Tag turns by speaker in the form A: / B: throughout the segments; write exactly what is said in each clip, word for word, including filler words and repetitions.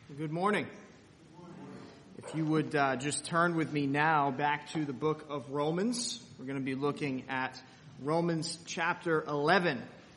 A: Good morning. If you would uh, just turn with me now back to the book of Romans. We're going to be looking at Romans chapter eleven.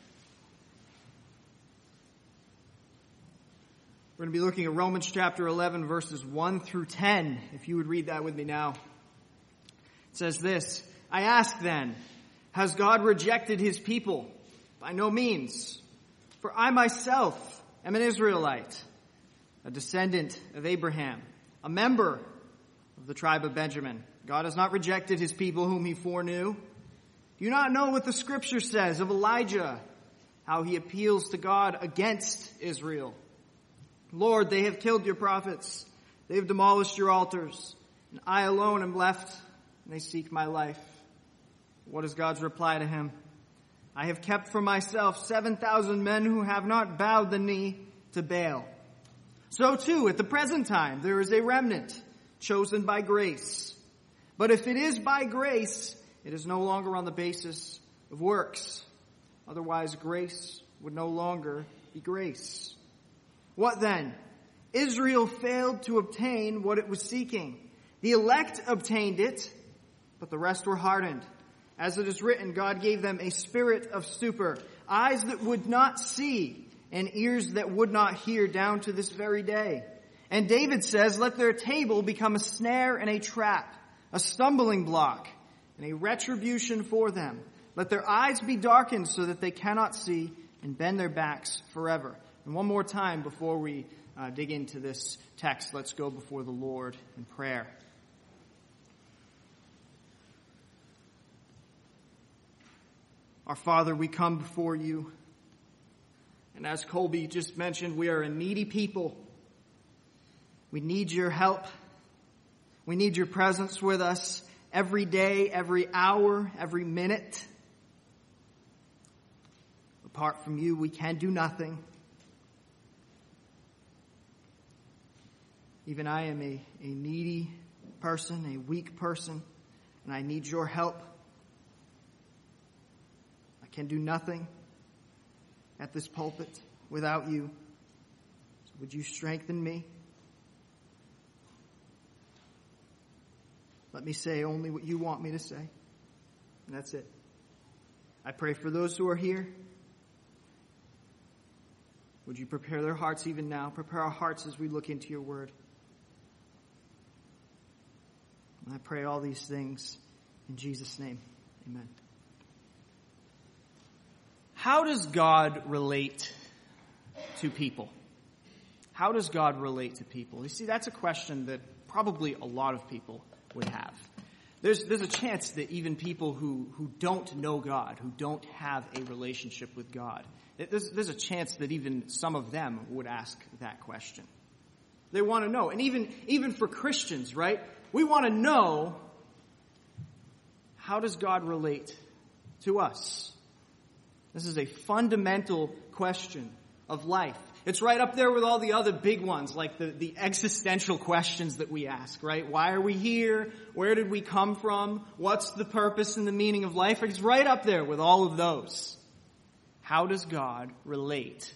A: We're going to be looking at Romans chapter eleven, verses one through ten. If you would read that with me now. It says this, I ask then, has God rejected his people? By no means. For I myself am an Israelite, a descendant of Abraham, a member of the tribe of Benjamin. God has not rejected his people whom he foreknew. Do you not know what the scripture says of Elijah, how he appeals to God against Israel? Lord, they have killed your prophets. They have demolished your altars. And I alone am left, and they seek my life. What is God's reply to him? I have kept for myself seven thousand men who have not bowed the knee to Baal. So too, at the present time, there is a remnant chosen by grace. But if it is by grace, it is no longer on the basis of works. Otherwise, grace would no longer be grace. What then? Israel failed to obtain what it was seeking. The elect obtained it, but the rest were hardened. As it is written, God gave them a spirit of stupor, eyes that would not see, and ears that would not hear down to this very day. And David says, let their table become a snare and a trap, a stumbling block, and a retribution for them. Let their eyes be darkened so that they cannot see, and bend their backs forever. And one more time before we uh, dig into this text, let's go before the Lord in prayer. Our Father, we come before you. And as Colby just mentioned, we are a needy people. We need your help. We need your presence with us every day, every hour, every minute. Apart from you, we can do nothing. Even I am a, a needy person, a weak person, and I need your help. I can do nothing at this pulpit without you. So would you strengthen me? Let me say only what you want me to say. And that's it. I pray for those who are here. Would you prepare their hearts even now? Prepare our hearts as we look into your word. And I pray all these things in Jesus' name. Amen. How does God relate to people? How does God relate to people? You see, that's a question that probably a lot of people would have. There's, there's a chance that even people who, who don't know God, who don't have a relationship with God, there's, there's a chance that even some of them would ask that question. They want to know. And even, even for Christians, right? We want to know, how does God relate to us? This is a fundamental question of life. It's right up there with all the other big ones, like the, the existential questions that we ask, right? Why are we here? Where did we come from? What's the purpose and the meaning of life? It's right up there with all of those. How does God relate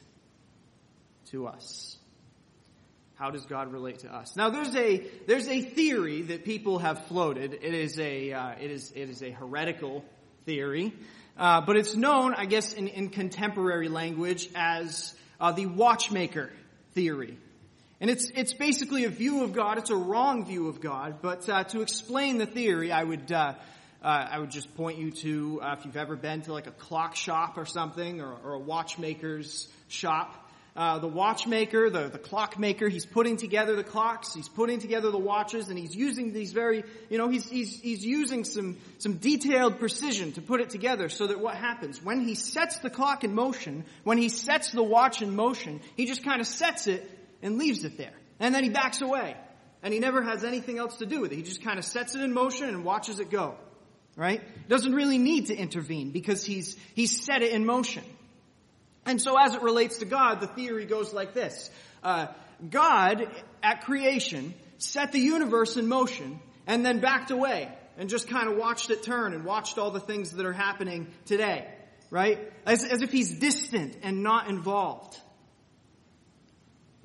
A: to us? How does God relate to us? Now, there's a there's a theory that people have floated. It is a uh, it is it is a heretical theory. Uh, but it's known, I guess, in, in contemporary language as uh, the watchmaker theory. And it's it's basically a view of God. It's a wrong view of God. But uh, to explain the theory, I would uh, uh, I would just point you to, uh, if you've ever been to like a clock shop or something, or, or a watchmaker's shop. Uh, the watchmaker, the, the clockmaker, he's putting together the clocks, he's putting together the watches, and he's using these very, you know, he's, he's, he's using some, some detailed precision to put it together so that what happens? When he sets the clock in motion, when he sets the watch in motion, he just kind of sets it and leaves it there. And then he backs away. And he never has anything else to do with it. He just kind of sets it in motion and watches it go. Right? Doesn't really need to intervene because he's, he's set it in motion. And so as it relates to God, the theory goes like this. Uh, God, at creation, set the universe in motion and then backed away and just kind of watched it turn and watched all the things that are happening today, right? As, as if he's distant and not involved.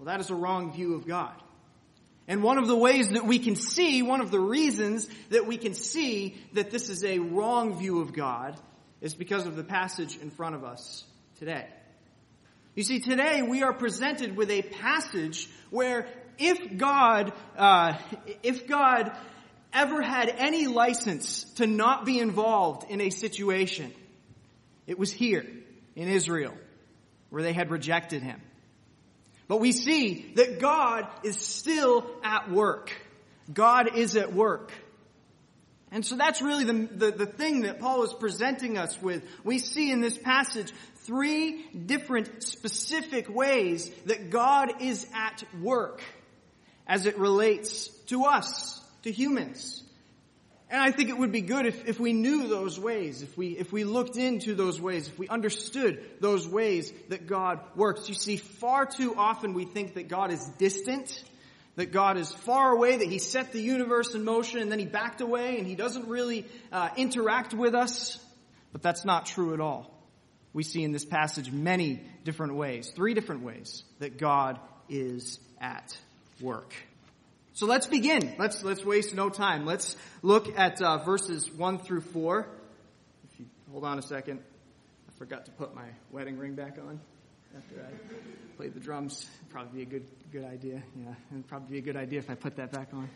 A: Well, that is a wrong view of God. And one of the ways that we can see, one of the reasons that we can see that this is a wrong view of God is because of the passage in front of us today. You see, today we are presented with a passage where if God, uh, if God ever had any license to not be involved in a situation, it was here in Israel where they had rejected him. But we see that God is still at work. God is at work. And so that's really the, the, the thing that Paul is presenting us with. We see in this passage three different specific ways that God is at work as it relates to us, to humans. And I think it would be good if, if we knew those ways, if we, if we looked into those ways, if we understood those ways that God works. You see, far too often we think that God is distant, that God is far away, that he set the universe in motion and then he backed away and he doesn't really uh, interact with us. But that's not true at all. We see in this passage many different ways, three different ways that God is at work. So let's begin. Let's let's waste no time. Let's look at uh, verses one through four. If you hold on a second, I forgot to put my wedding ring back on after I played the drums. It'd probably be a good good idea. Yeah, it'd probably be a good idea if I put that back on.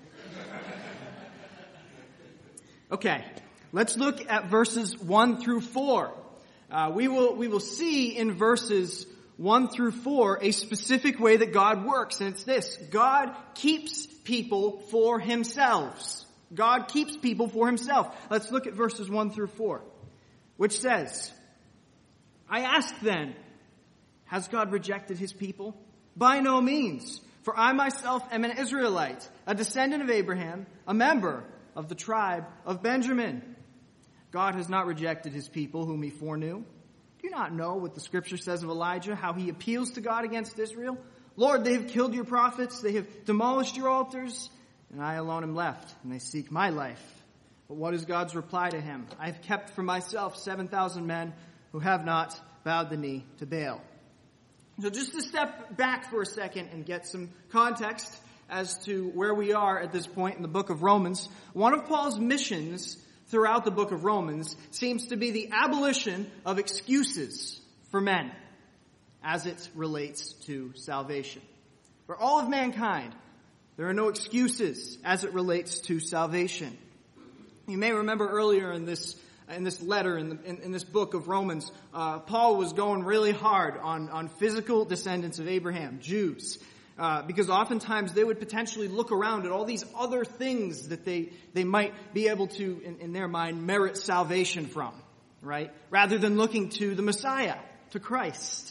A: Okay, let's look at verses one through four. Uh, we will we will see in verses one through four a specific way that God works, and it's this: God keeps people for himself. God keeps people for himself. Let's look at verses one through four, which says, I ask then, has God rejected his people? By no means, for I myself am an Israelite, a descendant of Abraham, a member of the tribe of Benjamin. God has not rejected his people whom he foreknew. Do you not know what the scripture says of Elijah, how he appeals to God against Israel? Lord, they have killed your prophets, they have demolished your altars, and I alone am left, and they seek my life. But what is God's reply to him? I have kept for myself seven thousand men who have not bowed the knee to Baal. So just to step back for a second and get some context as to where we are at this point in the book of Romans, one of Paul's missions throughout the book of Romans seems to be the abolition of excuses for men as it relates to salvation. For all of mankind, there are no excuses as it relates to salvation. You may remember earlier in this in this letter, in, the, in, in this book of Romans, uh, Paul was going really hard on, on physical descendants of Abraham, Jews. Uh, because oftentimes they would potentially look around at all these other things that they, they might be able to, in, in their mind, merit salvation from, right? Rather than looking to the Messiah, to Christ.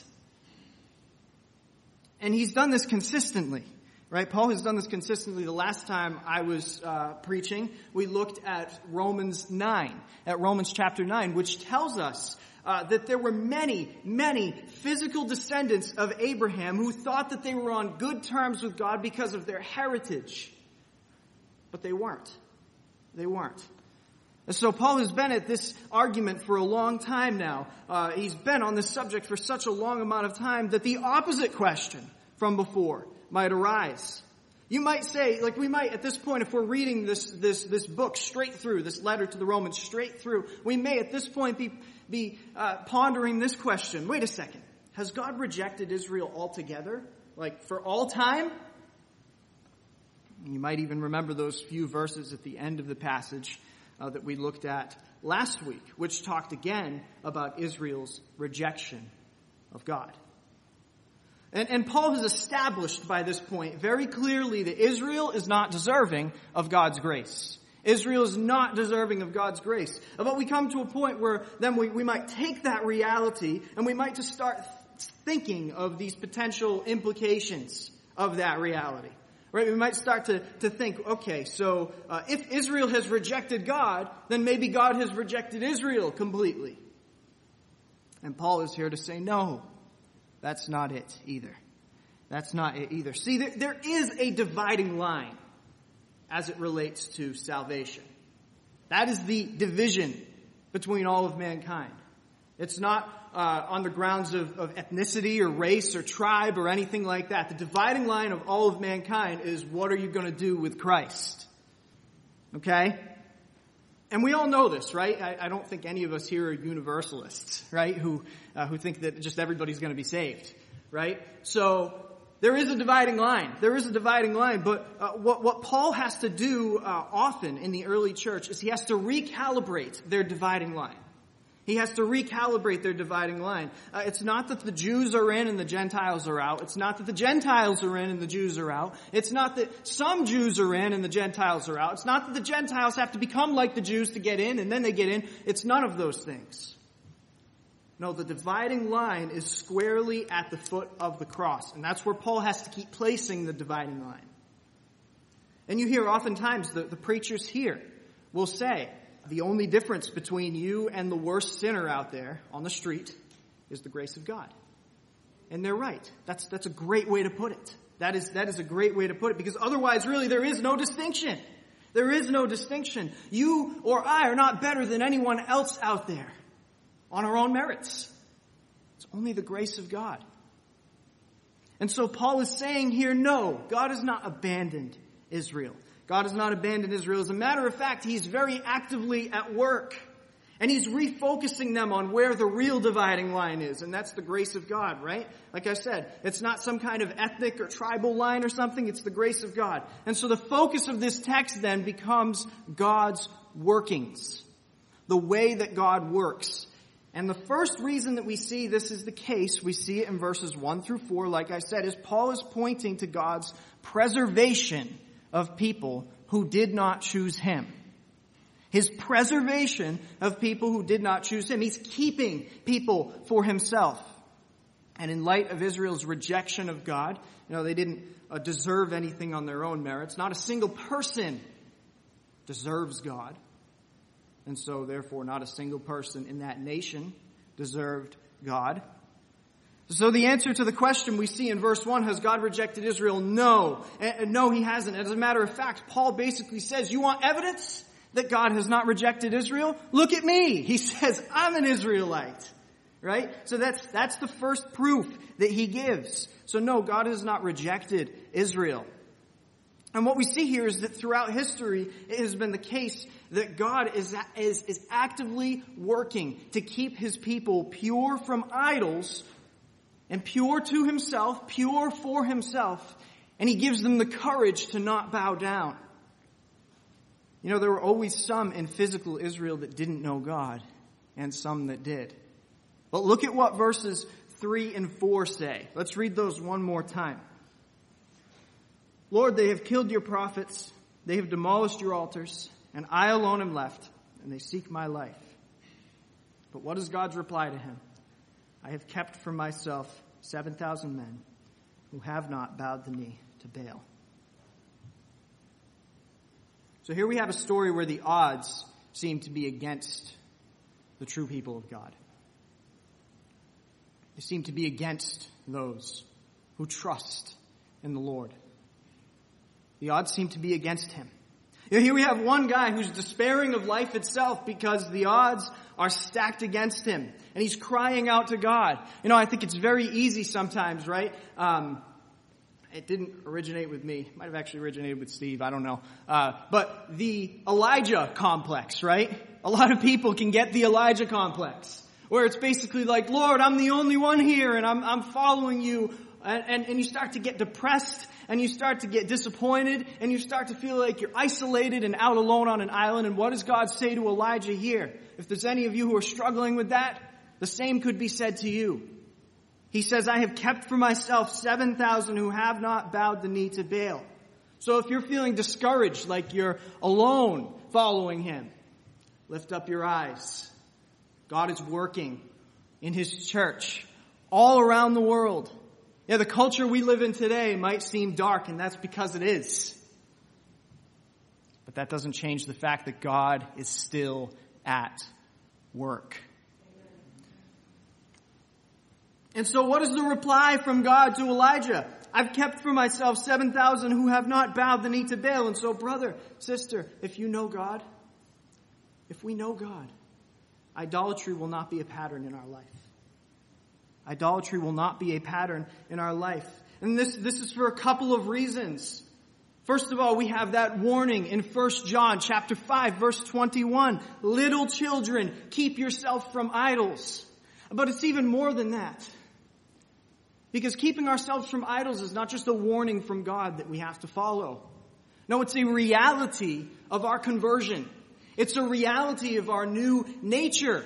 A: And he's done this consistently, right? Paul has done this consistently. The last time I was uh, preaching, we looked at Romans nine, at Romans chapter nine, which tells us Uh, that there were many, many physical descendants of Abraham who thought that they were on good terms with God because of their heritage. But they weren't. They weren't. And so Paul has been at this argument for a long time now. Uh, he's been on this subject for such a long amount of time that the opposite question from before might arise. You might say, like we might at this point, if we're reading this, this, this book straight through, this letter to the Romans straight through, we may at this point be, be uh, pondering this question. Wait a second. Has God rejected Israel altogether? Like for all time? You might even remember those few verses at the end of the passage uh, that we looked at last week, which talked again about Israel's rejection of God. And, and Paul has established by this point very clearly that Israel is not deserving of God's grace. Israel is not deserving of God's grace. But we come to a point where then we, we might take that reality and we might just start thinking of these potential implications of that reality. Right? We might start to, to think, okay, so uh, if Israel has rejected God, then maybe God has rejected Israel completely. And Paul is here to say, no. That's not it either. That's not it either. See, there, there is a dividing line as it relates to salvation. That is the division between all of mankind. It's not uh, on the grounds of, of ethnicity or race or tribe or anything like that. The dividing line of all of mankind is, what are you going to do with Christ? Okay? And we all know this, right? I, I don't think any of us here are universalists, right? Who, uh, who think that just everybody's going to be saved, right? So, there is a dividing line. There is a dividing line, but uh, what, what Paul has to do uh, often in the early church is he has to recalibrate their dividing line. He has to recalibrate their dividing line. Uh, it's not that the Jews are in and the Gentiles are out. It's not that the Gentiles are in and the Jews are out. It's not that some Jews are in and the Gentiles are out. It's not that the Gentiles have to become like the Jews to get in and then they get in. It's none of those things. No, the dividing line is squarely at the foot of the cross. And that's where Paul has to keep placing the dividing line. And you hear oftentimes the, the preachers here will say, the only difference between you and the worst sinner out there on the street is the grace of God. And they're right. That's, that's a great way to put it. That is, that is a great way to put it, because otherwise really there is no distinction. There is no distinction. You or I are not better than anyone else out there on our own merits. It's only the grace of God. And so Paul is saying here, no, God has not abandoned Israel. God has not abandoned Israel. As a matter of fact, he's very actively at work. And he's refocusing them on where the real dividing line is. And that's the grace of God, right? Like I said, it's not some kind of ethnic or tribal line or something. It's the grace of God. And so the focus of this text then becomes God's workings. The way that God works. And the first reason that we see this is the case, we see it in verses one through four, like I said, is Paul is pointing to God's preservation of people who did not choose him. His preservation of people who did not choose him. He's keeping people for himself. And in light of Israel's rejection of God, you know, they didn't uh, deserve anything on their own merits. Not a single person deserves God. And so, therefore, not a single person in that nation deserved God. So the answer to the question we see in verse one, has God rejected Israel? No. And no, he hasn't. As a matter of fact, Paul basically says, you want evidence that God has not rejected Israel? Look at me. He says, I'm an Israelite. Right? So that's, that's the first proof that he gives. So no, God has not rejected Israel. And what we see here is that throughout history, it has been the case that God is, is, is actively working to keep his people pure from idols and pure to himself, pure for himself. And he gives them the courage to not bow down. You know, there were always some in physical Israel that didn't know God and some that did. But look at what verses three and four say. Let's read those one more time. Lord, they have killed your prophets, they have demolished your altars, and I alone am left, and they seek my life. But what is God's reply to him? I have kept for myself seven thousand men who have not bowed the knee to Baal. So here we have a story where the odds seem to be against the true people of God. They seem to be against those who trust in the Lord. The odds seem to be against him. You know, here we have one guy who's despairing of life itself because the odds are stacked against him. And he's crying out to God. You know, I think it's very easy sometimes, right? Um, it didn't originate with me. It might have actually originated with Steve. I don't know. Uh, but the Elijah complex, right? A lot of people can get the Elijah complex. Where it's basically like, Lord, I'm the only one here and I'm, I'm following you. And, and, and you start to get depressed and you start to get disappointed and you start to feel like you're isolated and out alone on an island. And what does God say to Elijah here? If there's any of you who are struggling with that, the same could be said to you. He says, I have kept for myself seven thousand who have not bowed the knee to Baal. So if you're feeling discouraged, like you're alone following him, lift up your eyes. God is working in his church all around the world. Yeah, the culture we live in today might seem dark, and that's because it is. But that doesn't change the fact that God is still at work. And so what is the reply from God to Elijah? I've kept for myself seven thousand who have not bowed the knee to Baal. And so, brother, sister, if you know God, if we know God, idolatry will not be a pattern in our life. Idolatry will not be a pattern in our life. And this, this is for a couple of reasons. First of all, we have that warning in First John chapter five, verse twenty-one. Little children, keep yourself from idols. But it's even more than that. Because keeping ourselves from idols is not just a warning from God that we have to follow. No, it's a reality of our conversion. It's a reality of our new nature.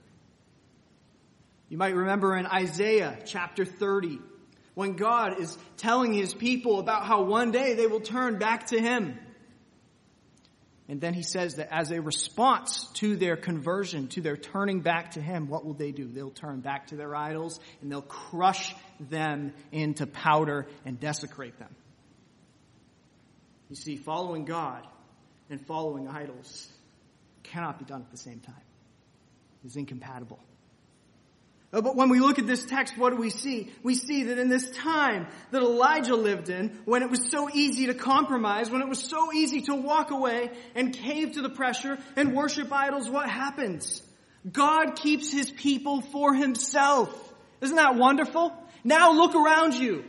A: You might remember in Isaiah chapter thirty, when God is telling his people about how one day they will turn back to him. And then he says that as a response to their conversion, to their turning back to him, what will they do? They'll turn back to their idols and they'll crush them into powder and desecrate them. You see, following God and following idols cannot be done at the same time. It's incompatible. But when we look at this text, what do we see? We see that in this time that Elijah lived in, when it was so easy to compromise, when it was so easy to walk away and cave to the pressure and worship idols, what happens? God keeps his people for himself. Isn't that wonderful? Now look around you.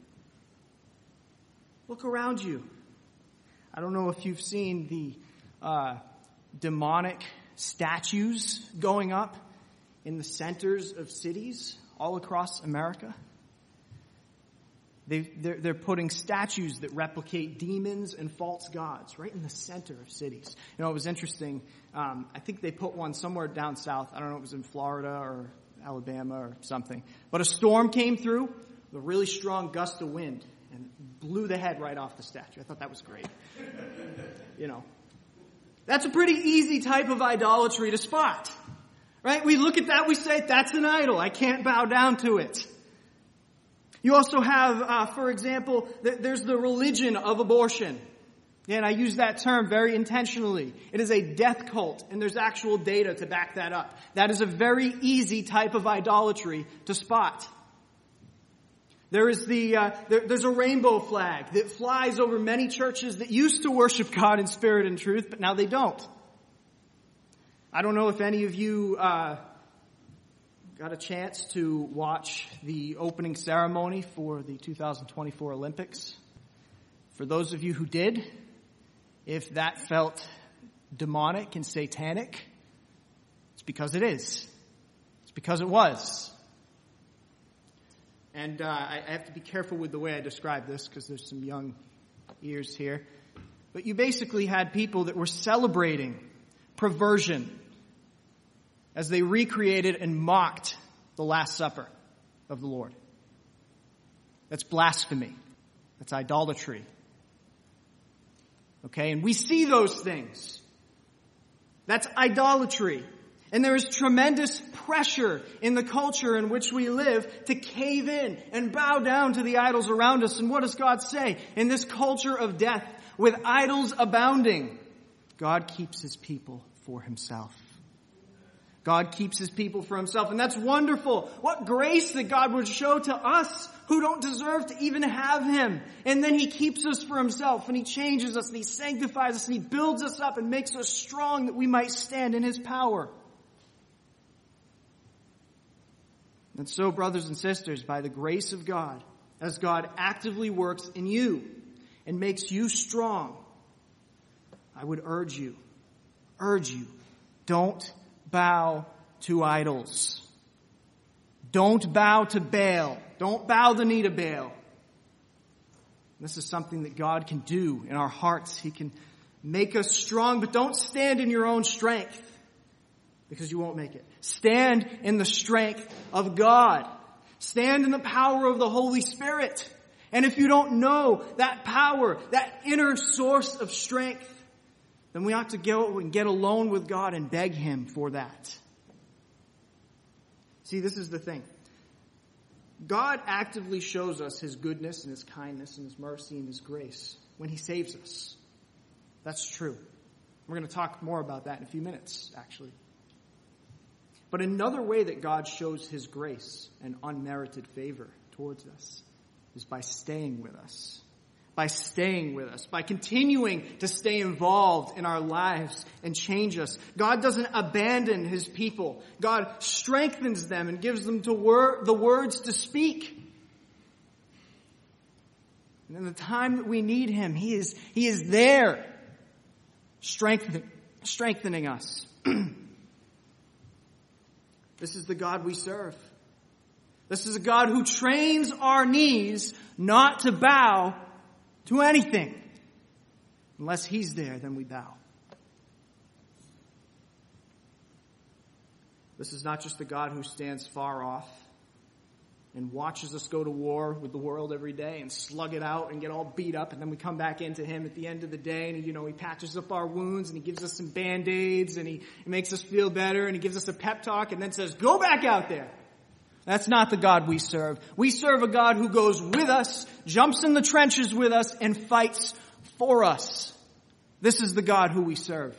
A: Look around you. I don't know if you've seen the uh, demonic statues going up in the centers of cities all across America. They, they're, they're putting statues that replicate demons and false gods right in the center of cities. You know, it was interesting. Um, I think they put one somewhere down south. I don't know if it was in Florida or Alabama or something. But a storm came through with a really strong gust of wind and blew the head right off the statue. I thought that was great. You know, that's a pretty easy type of idolatry to spot. Right? We look at that, we say, that's an idol. I can't bow down to it. You also have, uh, for example, th- there's the religion of abortion. Yeah, and I use that term very intentionally. It is a death cult, and there's actual data to back that up. That is a very easy type of idolatry to spot. There is the, uh, there, there's a rainbow flag that flies over many churches that used to worship God in spirit and truth, but now they don't. I don't know if any of you uh, got a chance to watch the opening ceremony for the two thousand twenty-four Olympics. For those of you who did, if that felt demonic and satanic, it's because it is. It's because it was. And uh, I have to be careful with the way I describe this because there's some young ears here. But you basically had people that were celebrating perversion as they recreated and mocked the Last Supper of the Lord. That's blasphemy. That's idolatry. Okay, and we see those things. That's idolatry. And there is tremendous pressure in the culture in which we live to cave in and bow down to the idols around us. And what does God say? In this culture of death, with idols abounding, God keeps his people for himself. God keeps his people for himself, and that's wonderful. What grace that God would show to us who don't deserve to even have him. And then he keeps us for himself, and he changes us, and he sanctifies us, and he builds us up and makes us strong that we might stand in his power. And so, brothers and sisters, by the grace of God, as God actively works in you and makes you strong, I would urge you, urge you, don't bow to idols. Don't bow to Baal. Don't bow the knee to Baal. This is something that God can do in our hearts. He can make us strong, but don't stand in your own strength because you won't make it. Stand in the strength of God. Stand in the power of the Holy Spirit. And if you don't know that power, that inner source of strength, then we ought to go and get alone with God and beg him for that. See, this is the thing. God actively shows us his goodness and his kindness and his mercy and his grace when he saves us. That's true. We're going to talk more about that in a few minutes, actually. But another way that God shows his grace and unmerited favor towards us is by staying with us, by staying with us, by continuing to stay involved in our lives and change us. God doesn't abandon his people. God strengthens them and gives them to wor- the words to speak. And in the time that we need him, he is, he is there, strengthening, strengthening us. This is the God we serve. This is a God who trains our knees not to bow to anything. Unless he's there, then we bow. This is not just a God who stands far off and watches us go to war with the world every day and slug it out and get all beat up, and then we come back into him at the end of the day, and you know, he patches up our wounds and he gives us some band-aids and he, he makes us feel better and he gives us a pep talk and then says, go back out there. That's not the God we serve. We serve a God who goes with us, jumps in the trenches with us, and fights for us. This is the God who we serve.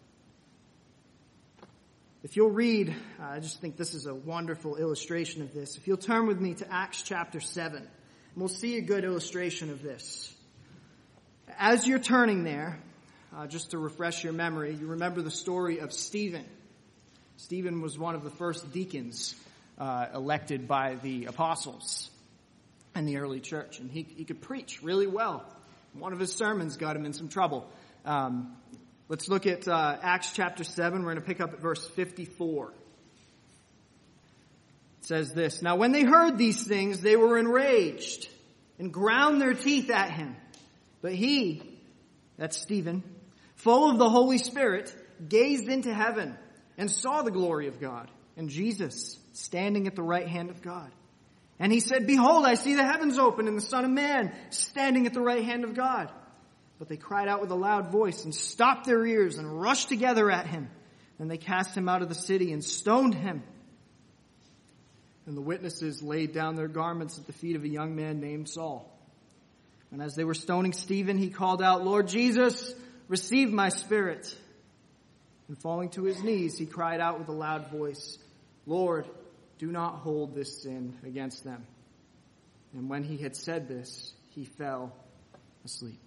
A: If you'll read, uh, I just think this is a wonderful illustration of this. If you'll turn with me to Acts chapter seven, and we'll see a good illustration of this. As you're turning there, uh, just to refresh your memory, you remember the story of Stephen. Stephen was one of the first deacons uh, elected by the apostles in the early church, and he, he could preach really well. One of his sermons got him in some trouble. Um, Let's look at uh, Acts chapter seven. We're going to pick up at verse fifty-four. It says this, now when they heard these things, they were enraged and ground their teeth at him. But he, that's Stephen, full of the Holy Spirit, gazed into heaven and saw the glory of God and Jesus standing at the right hand of God. And he said, behold, I see the heavens open and the Son of Man standing at the right hand of God. But they cried out with a loud voice and stopped their ears and rushed together at him. And they cast him out of the city and stoned him. And the witnesses laid down their garments at the feet of a young man named Saul. And as they were stoning Stephen, he called out, Lord Jesus, receive my spirit. And falling to his knees, he cried out with a loud voice, Lord, do not hold this sin against them. And when he had said this, he fell asleep.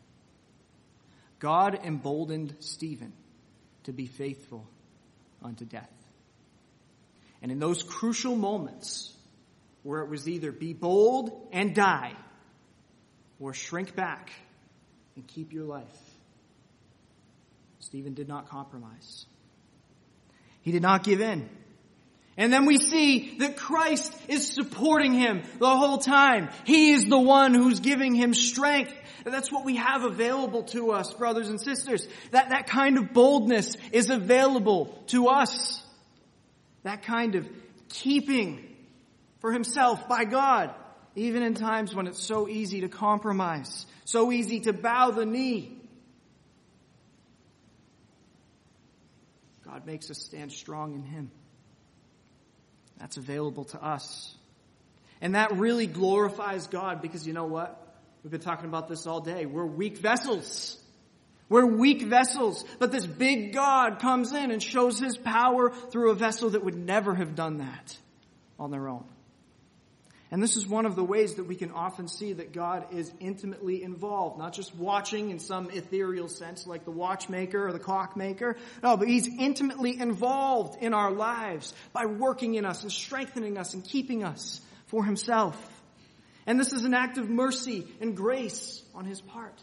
A: God emboldened Stephen to be faithful unto death. And in those crucial moments where it was either be bold and die or shrink back and keep your life, Stephen did not compromise. He did not give in. And then we see that Christ is supporting him the whole time. He is the one who's giving him strength. And that's what we have available to us, brothers and sisters. That, that kind of boldness is available to us. That kind of keeping for himself by God, even in times when it's so easy to compromise, so easy to bow the knee. God makes us stand strong in him. That's available to us. And that really glorifies God because you know what? We've been talking about this all day. We're weak vessels. We're weak vessels. But this big God comes in and shows his power through a vessel that would never have done that on their own. And this is one of the ways that we can often see that God is intimately involved, not just watching in some ethereal sense like the watchmaker or the clockmaker. No, but he's intimately involved in our lives by working in us and strengthening us and keeping us for himself. And this is an act of mercy and grace on his part.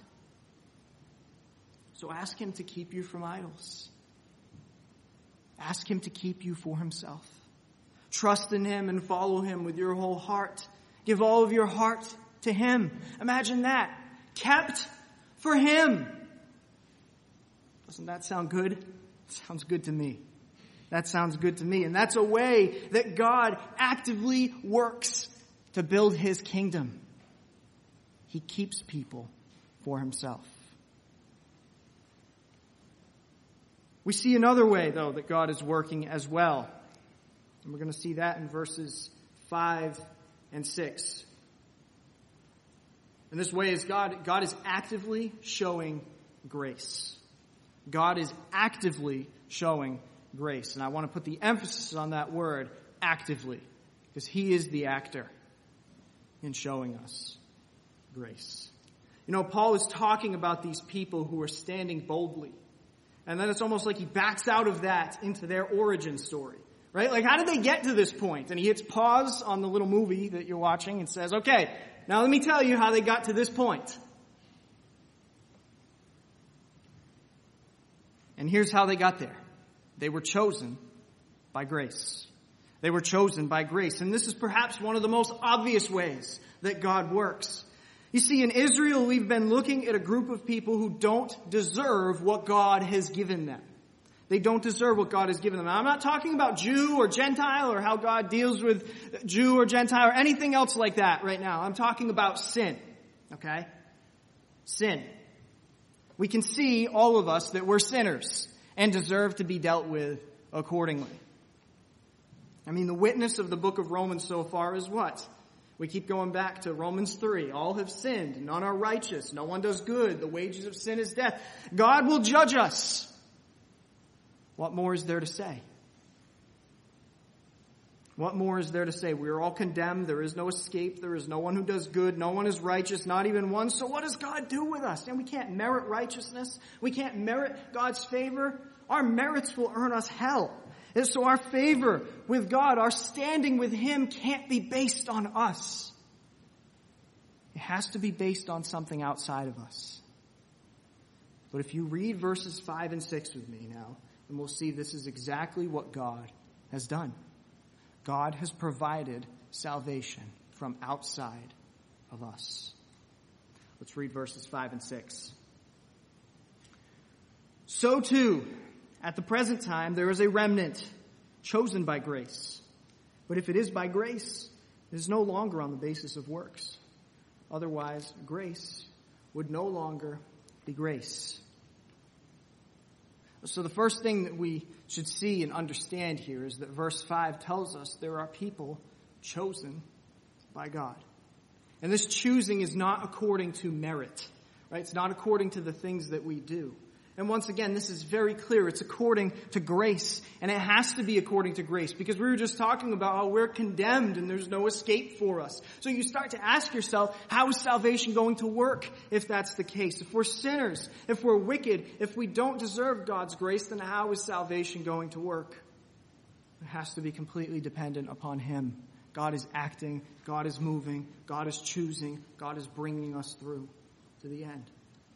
A: So ask him to keep you from idols. Ask him to keep you for himself. Trust in him and follow him with your whole heart. Give all of your heart to him. Imagine that. Kept for him. Doesn't that sound good? It sounds good to me. That sounds good to me. And that's a way that God actively works to build his kingdom. He keeps people for himself. We see another way, though, that God is working as well. And we're going to see that in verses five and six. And this way is God, God is actively showing grace. God is actively showing grace. And I want to put the emphasis on that word, actively, because he is the actor in showing us grace. You know, Paul is talking about these people who are standing boldly. And then it's almost like he backs out of that into their origin story. Right? Like, how did they get to this point? And he hits pause on the little movie that you're watching and says, okay, now let me tell you how they got to this point. And here's how they got there. They were chosen by grace. They were chosen by grace. And this is perhaps one of the most obvious ways that God works. You see, in Israel, we've been looking at a group of people who don't deserve what God has given them. They don't deserve what God has given them. Now, I'm not talking about Jew or Gentile or how God deals with Jew or Gentile or anything else like that right now. I'm talking about sin. Okay? Sin. We can see, all of us, that we're sinners and deserve to be dealt with accordingly. I mean, the witness of the book of Romans so far is what? We keep going back to Romans three. All have sinned. None are righteous. No one does good. The wages of sin is death. God will judge us. What more is there to say? What more is there to say? We are all condemned. There is no escape. There is no one who does good. No one is righteous, not even one. So what does God do with us? And we can't merit righteousness. We can't merit God's favor. Our merits will earn us hell. And so our favor with God, our standing with Him, can't be based on us. It has to be based on something outside of us. But if you read verses five and six with me now, and we'll see this is exactly what God has done. God has provided salvation from outside of us. Let's read verses five and six. So too, at the present time, there is a remnant chosen by grace. But if it is by grace, it is no longer on the basis of works. Otherwise, grace would no longer be grace. So the first thing that we should see and understand here is that verse five tells us there are people chosen by God. And this choosing is not according to merit, right? It's not according to the things that we do. And once again, this is very clear. It's according to grace. And it has to be according to grace. Because we were just talking about how we're condemned and there's no escape for us. So you start to ask yourself, how is salvation going to work if that's the case? If we're sinners, if we're wicked, if we don't deserve God's grace, then how is salvation going to work? It has to be completely dependent upon Him. God is acting. God is moving. God is choosing. God is bringing us through to the end.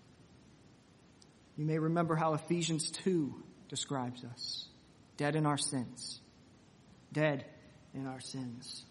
A: You may remember how Ephesians two describes us. Dead in our sins. Dead in our sins.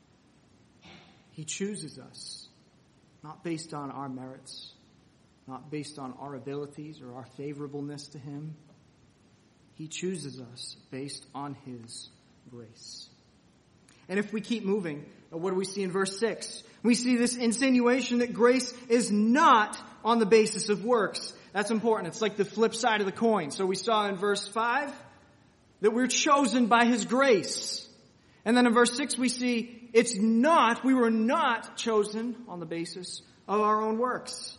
A: He chooses us, not based on our merits, not based on our abilities or our favorableness to Him. He chooses us based on His grace. And if we keep moving, what do we see in verse six? We see this insinuation that grace is not on the basis of works. That's important. It's like the flip side of the coin. So we saw in verse five that we're chosen by His grace. And then in verse six we see it's not, we were not chosen on the basis of our own works.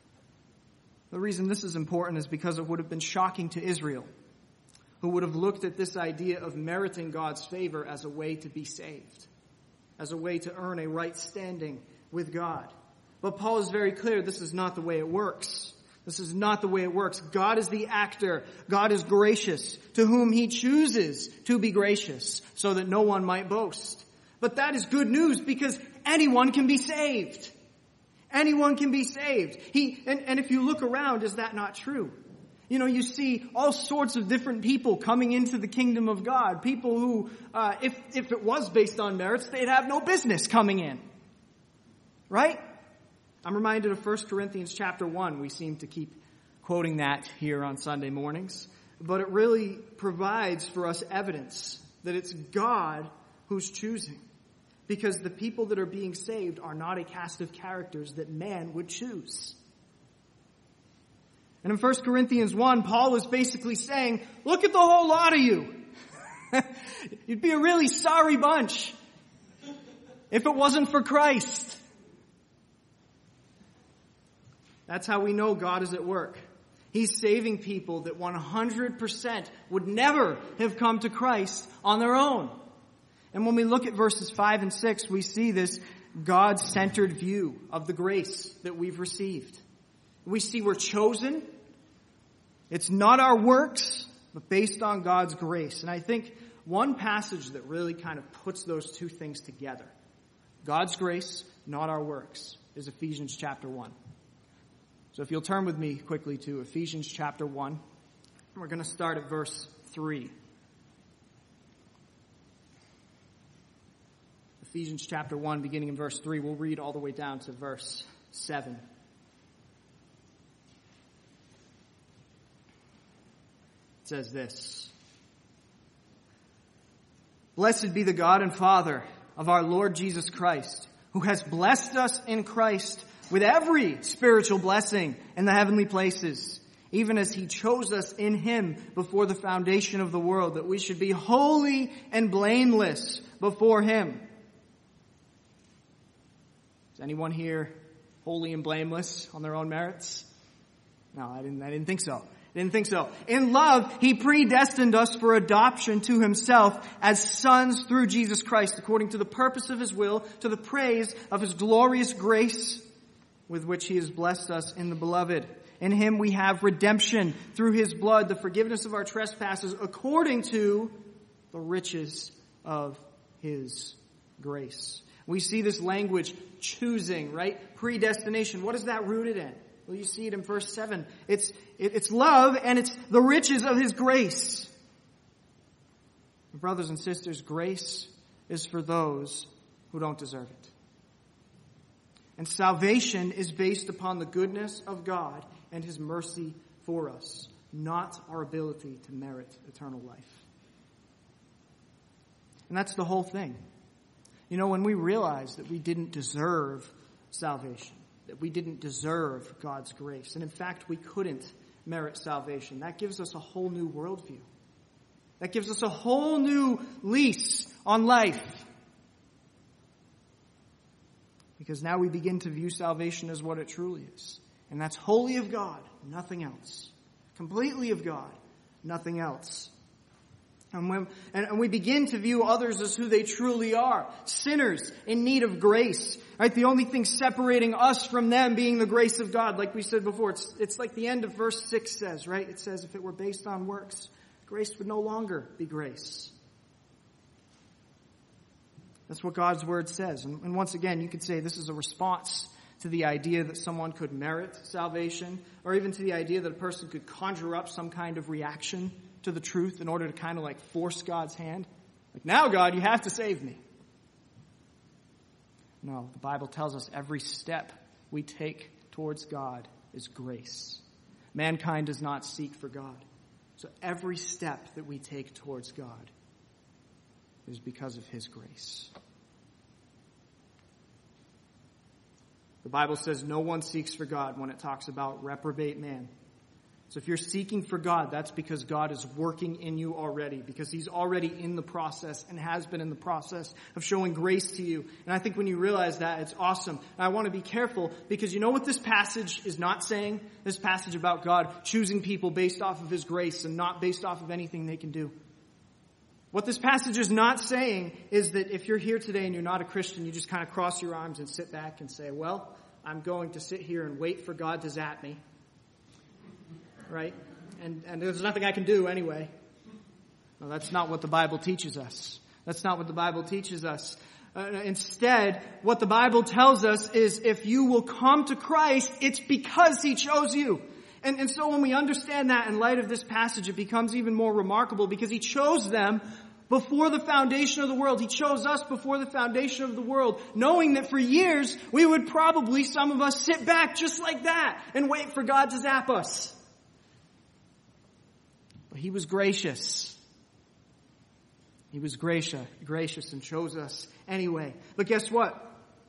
A: The reason this is important is because it would have been shocking to Israel, who would have looked at this idea of meriting God's favor as a way to be saved, as a way to earn a right standing with God. But Paul is very clear this is not the way it works. This is not the way it works. God is the actor. God is gracious, to whom He chooses to be gracious, so that no one might boast. But that is good news, because anyone can be saved. Anyone can be saved. He, and, and if you look around, is that not true? You know, you see all sorts of different people coming into the kingdom of God. People who, uh, if, if it was based on merits, they'd have no business coming in. Right? I'm reminded of First Corinthians chapter one. We seem to keep quoting that here on Sunday mornings. But it really provides for us evidence that it's God who's choosing. Because the people that are being saved are not a cast of characters that man would choose. And in First Corinthians one, Paul is basically saying, look at the whole lot of you. You'd be a really sorry bunch if it wasn't for Christ. That's how we know God is at work. He's saving people that one hundred percent would never have come to Christ on their own. And when we look at verses five and six, we see this God-centered view of the grace that we've received. We see we're chosen. It's not our works, but based on God's grace. And I think one passage that really kind of puts those two things together, God's grace, not our works, is Ephesians chapter one. So if you'll turn with me quickly to Ephesians chapter one, we're going to start at verse three. Ephesians chapter one, beginning in verse three. We'll read all the way down to verse seven. It says this: Blessed be the God and Father of our Lord Jesus Christ, who has blessed us in Christ with every spiritual blessing in the heavenly places, even as he chose us in him before the foundation of the world, that we should be holy and blameless before him. Is anyone here holy and blameless on their own merits? No, I didn't, I didn't think so. I didn't think so. In love, he predestined us for adoption to himself as sons through Jesus Christ, according to the purpose of his will, to the praise of his glorious grace with which he has blessed us in the beloved. In him we have redemption through his blood, the forgiveness of our trespasses, according to the riches of his grace. We see this language, choosing, right? Predestination. What is that rooted in? Well, you see it in verse seven. It's, it, it's love and it's the riches of his grace. Brothers and sisters, grace is for those who don't deserve it. And salvation is based upon the goodness of God and his mercy for us, not our ability to merit eternal life. And that's the whole thing. You know, when we realize that we didn't deserve salvation, that we didn't deserve God's grace, and in fact we couldn't merit salvation, that gives us a whole new worldview. That gives us a whole new lease on life. Because now we begin to view salvation as what it truly is. And that's wholly of God, nothing else. Completely of God, nothing else. And, when, and we begin to view others as who they truly are. Sinners in need of grace. Right? The only thing separating us from them being the grace of God. Like we said before, it's, it's like the end of verse six says, right? It says if it were based on works, grace would no longer be grace. That's what God's word says. And, and once again, you could say this is a response to the idea that someone could merit salvation, or even to the idea that a person could conjure up some kind of reaction to the truth in order to kind of like force God's hand. Like, now God, you have to save me. No, the Bible tells us every step we take towards God is grace. Mankind does not seek for God. So every step that we take towards God is because of his grace. The Bible says no one seeks for God when it talks about reprobate man. So if you're seeking for God, that's because God is working in you already, because he's already in the process and has been in the process of showing grace to you. And I think when you realize that, it's awesome. And I want to be careful, because you know what this passage is not saying? This passage about God choosing people based off of his grace and not based off of anything they can do. What this passage is not saying is that if you're here today and you're not a Christian, you just kind of cross your arms and sit back and say, well, I'm going to sit here and wait for God to zap me. Right? And, and there's nothing I can do anyway. No, that's not what the Bible teaches us. That's not what the Bible teaches us. Uh, instead, what the Bible tells us is if you will come to Christ, it's because he chose you. And, and so when we understand that in light of this passage, it becomes even more remarkable, because he chose them before the foundation of the world. He chose us before the foundation of the world, knowing that for years we would probably, some of us, sit back just like that and wait for God to zap us. But he was gracious. He was gracious, gracious and chose us anyway. But guess what?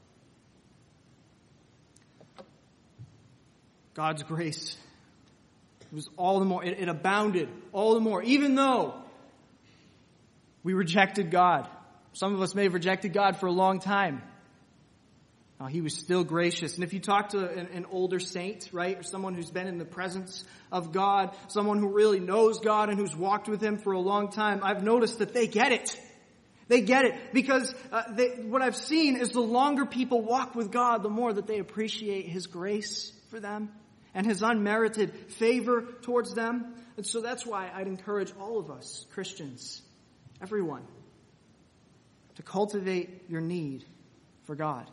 A: God's grace was all the more, it, it abounded all the more, even though we rejected God. Some of us may have rejected God for a long time. Uh, he was still gracious. And if you talk to an, an older saint, right, or someone who's been in the presence of God, someone who really knows God and who's walked with him for a long time, I've noticed that they get it. They get it. Because uh, they, what I've seen is the longer people walk with God, the more that they appreciate his grace for them. and his unmerited favor towards them. And so that's why I'd encourage all of us, Christians, everyone, to cultivate your need for God.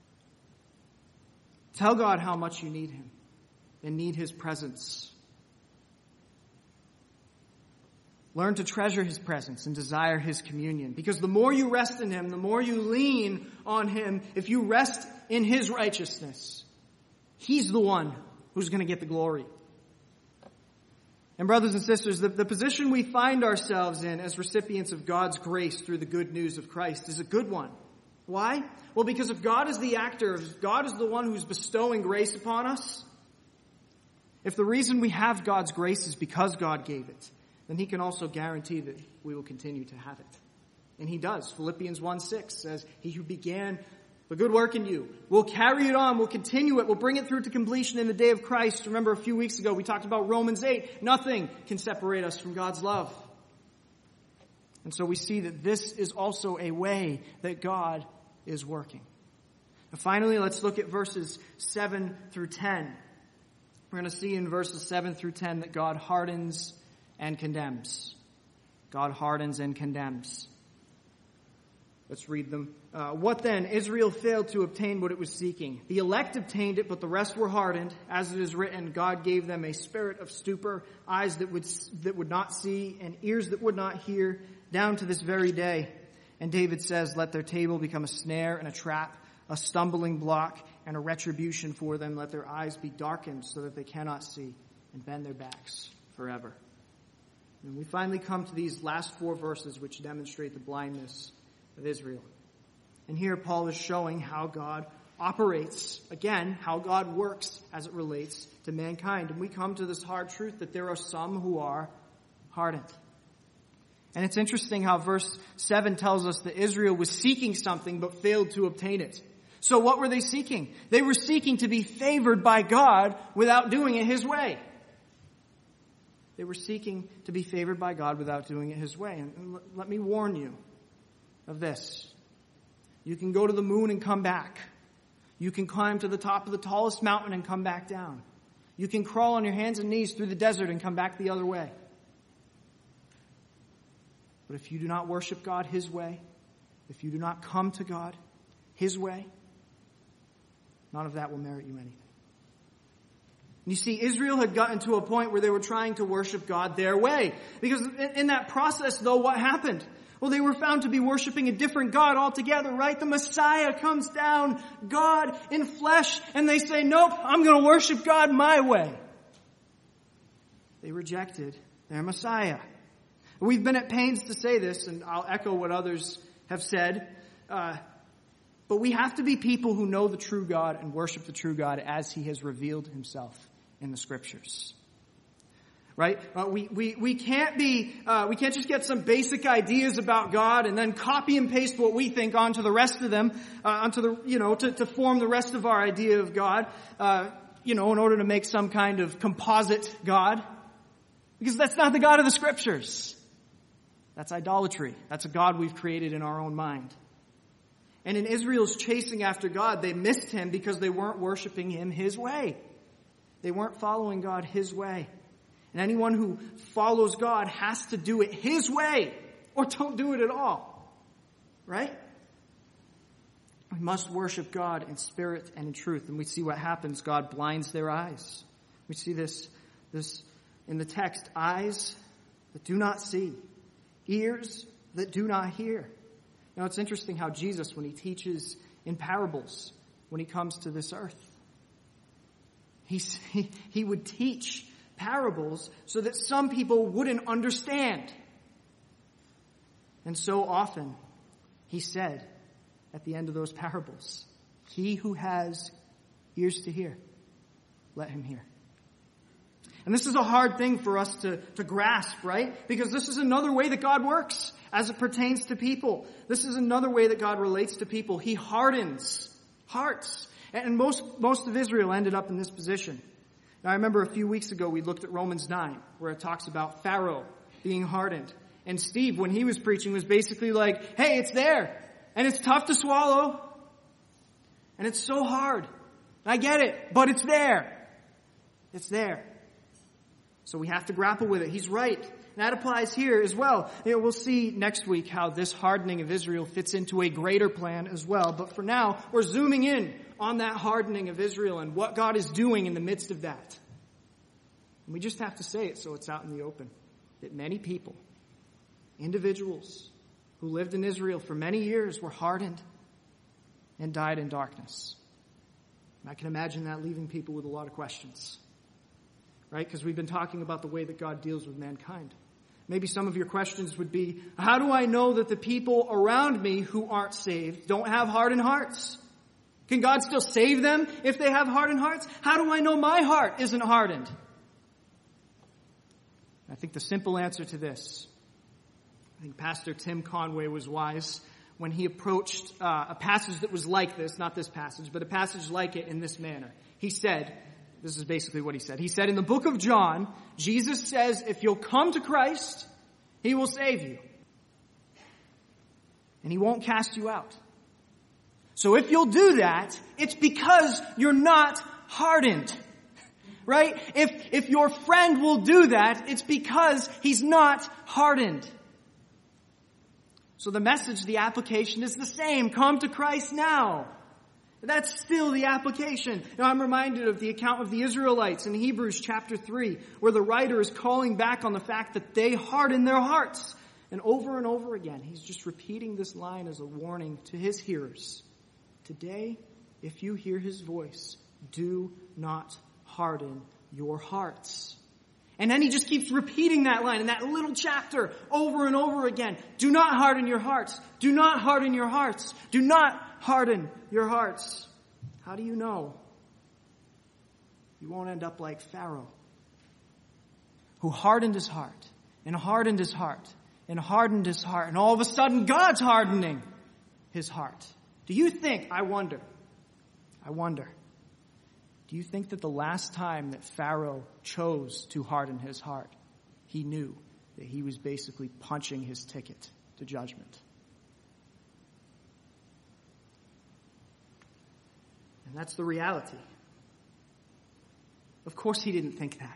A: Tell God how much you need him and need his presence. Learn to treasure his presence and desire his communion. Because the more you rest in him, the more you lean on him, if you rest in his righteousness, he's the one who's going to get the glory. And brothers and sisters, the, the position we find ourselves in as recipients of God's grace through the good news of Christ is a good one. Why? Well, because if God is the actor, if God is the one who's bestowing grace upon us, if the reason we have God's grace is because God gave it, then he can also guarantee that we will continue to have it. And he does. Philippians one six says, he who began the good work in you will carry it on, will continue it, will bring it through to completion in the day of Christ. Remember a few weeks ago we talked about Romans eight. Nothing can separate us from God's love. And so we see that this is also a way that God is working. And finally, let's look at verses seven through ten. We're going to see in verses seven through ten that God hardens and condemns. God hardens and condemns. Let's read them. Uh, what then? Israel failed to obtain what it was seeking. The elect obtained it, but the rest were hardened. As it is written, God gave them a spirit of stupor, eyes that would that would not see, and ears that would not hear, down to this very day. And David says, let their table become a snare and a trap, a stumbling block and a retribution for them. Let their eyes be darkened so that they cannot see, and bend their backs forever. And we finally come to these last four verses which demonstrate the blindness of Israel. And here Paul is showing how God operates, again, how God works as it relates to mankind. And we come to this hard truth that there are some who are hardened. And it's interesting how verse seven tells us that Israel was seeking something but failed to obtain it. So what were they seeking? They were seeking to be favored by God without doing it his way. They were seeking to be favored by God without doing it his way. And let me warn you of this. You can go to the moon and come back. You can climb to the top of the tallest mountain and come back down. You can crawl on your hands and knees through the desert and come back the other way. But if you do not worship God his way, if you do not come to God his way, none of that will merit you anything. You see, Israel had gotten to a point where they were trying to worship God their way. Because in that process, though, what happened? Well, they were found to be worshiping a different God altogether, right? The Messiah comes down, God in flesh, and they say, nope, I'm going to worship God my way. They rejected their Messiah. We've been at pains to say this, and I'll echo what others have said, uh, but we have to be people who know the true God and worship the true God as he has revealed himself in the scriptures. Right? Uh, we, we, we can't be, uh, we can't just get some basic ideas about God and then copy and paste what we think onto the rest of them, uh, onto the, you know, to, to form the rest of our idea of God, uh, you know, in order to make some kind of composite God. Because that's not the God of the scriptures. That's idolatry. That's a God we've created in our own mind. And in Israel's chasing after God, they missed him because they weren't worshiping him his way. They weren't following God his way. And anyone who follows God has to do it his way or don't do it at all. Right? We must worship God in spirit and in truth. And we see what happens. God blinds their eyes. We see this, this in the text. Eyes that do not see. Ears that do not hear. Now it's interesting how Jesus, when he teaches in parables, when he comes to this earth, he, he, he would teach parables so that some people wouldn't understand. And so often he said at the end of those parables, he who has ears to hear, let him hear. And this is a hard thing for us to, to grasp, right? Because this is another way that God works as it pertains to people. This is another way that God relates to people. He hardens hearts. And most, most of Israel ended up in this position. Now, I remember a few weeks ago we looked at Romans nine, where it talks about Pharaoh being hardened. And Steve, when he was preaching, was basically like, hey, it's there. And it's tough to swallow. And it's so hard. I get it, but it's there. It's there. So we have to grapple with it. He's right. And that applies here as well. You know, we'll see next week how this hardening of Israel fits into a greater plan as well. But for now, we're zooming in on that hardening of Israel and what God is doing in the midst of that. And we just have to say it so it's out in the open. That many people, individuals who lived in Israel for many years were hardened and died in darkness. And I can imagine that leaving people with a lot of questions. Right? Because we've been talking about the way that God deals with mankind. Maybe some of your questions would be, how do I know that the people around me who aren't saved don't have hardened hearts? Can God still save them if they have hardened hearts? How do I know my heart isn't hardened? I think the simple answer to this, I think Pastor Tim Conway was wise when he approached uh, a passage that was like this, not this passage, but a passage like it in this manner. He said, this is basically what he said. He said, in the book of John, Jesus says, if you'll come to Christ, he will save you. And he won't cast you out. So if you'll do that, it's because you're not hardened. Right? If, if your friend will do that, it's because he's not hardened. So the message, the application is the same. Come to Christ now. That's still the application. Now, I'm reminded of the account of the Israelites in Hebrews chapter three, where the writer is calling back on the fact that they hardened their hearts. And over and over again, he's just repeating this line as a warning to his hearers. Today, if you hear his voice, do not harden your hearts. And then he just keeps repeating that line in that little chapter over and over again. Do not harden your hearts. Do not harden your hearts. Do not harden your hearts. How do you know? You won't end up like Pharaoh, who hardened his heart and hardened his heart and hardened his heart. And all of a sudden, God's hardening his heart. Do you think, I wonder, I wonder, do you think that the last time that Pharaoh chose to harden his heart, he knew that he was basically punching his ticket to judgment? And that's the reality. Of course he didn't think that.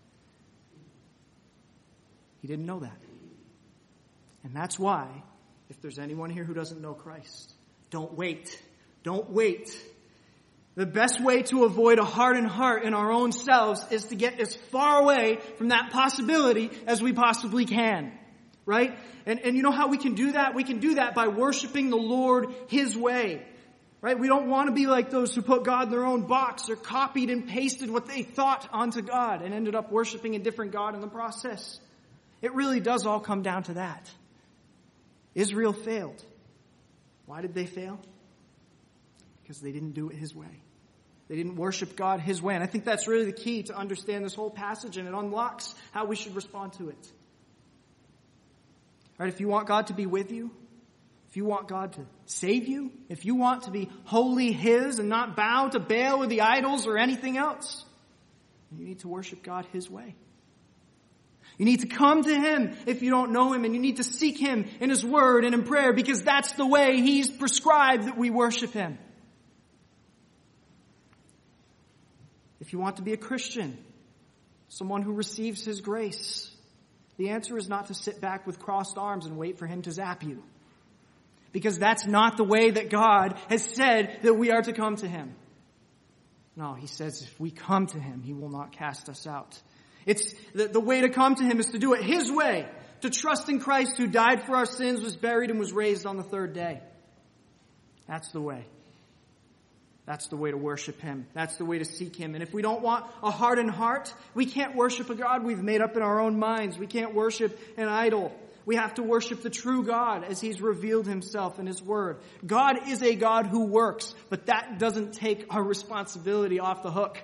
A: He didn't know that. And that's why, if there's anyone here who doesn't know Christ, don't wait. Don't wait. The best way to avoid a hardened heart in our own selves is to get as far away from that possibility as we possibly can. Right? And, and you know how we can do that? We can do that by worshiping the Lord his way. Right? We don't want to be like those who put God in their own box or copied and pasted what they thought onto God and ended up worshiping a different God in the process. It really does all come down to that. Israel failed. Why did they fail? Because they didn't do it his way. They didn't worship God his way. And I think that's really the key to understand this whole passage, and it unlocks how we should respond to it. Right? If you want God to be with you, if you want God to save you, if you want to be wholly his and not bow to Baal or the idols or anything else, you need to worship God his way. You need to come to him if you don't know him, and you need to seek him in his word and in prayer, because that's the way he's prescribed that we worship him. If you want to be a Christian, someone who receives his grace, the answer is not to sit back with crossed arms and wait for him to zap you. Because that's not the way that God has said that we are to come to him. No, he says if we come to him, he will not cast us out. It's the, the way to come to him is to do it his way, to trust in Christ who died for our sins, was buried, and was raised on the third day. That's the way. That's the way to worship him. That's the way to seek him. And if we don't want a hardened heart, we can't worship a God we've made up in our own minds. We can't worship an idol. We have to worship the true God as he's revealed himself in his word. God is a God who works, but that doesn't take our responsibility off the hook.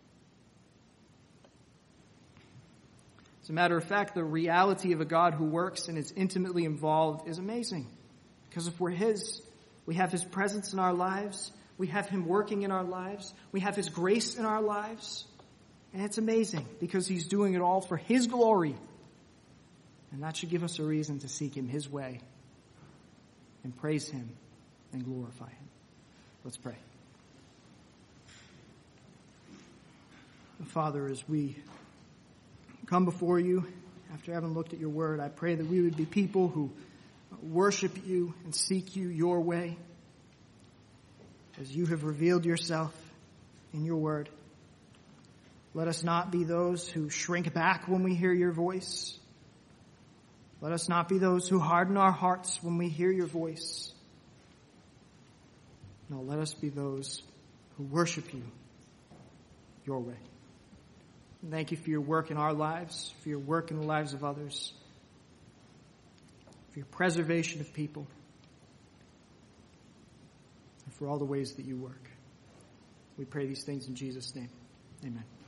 A: As a matter of fact, the reality of a God who works and is intimately involved is amazing. Because if we're his, we have his presence in our lives. We have him working in our lives. We have his grace in our lives. And it's amazing because he's doing it all for his glory. And that should give us a reason to seek him his way and praise him and glorify him. Let's pray. Father, as we come before you after having looked at your word, I pray that we would be people who worship you and seek you your way as you have revealed yourself in your word. Let us not be those who shrink back when we hear your voice. Let us not be those who harden our hearts when we hear your voice. No, let us be those who worship you your way. Thank you for your work in our lives, for your work in the lives of others, for your preservation of people, and for all the ways that you work. We pray these things in Jesus' name. Amen.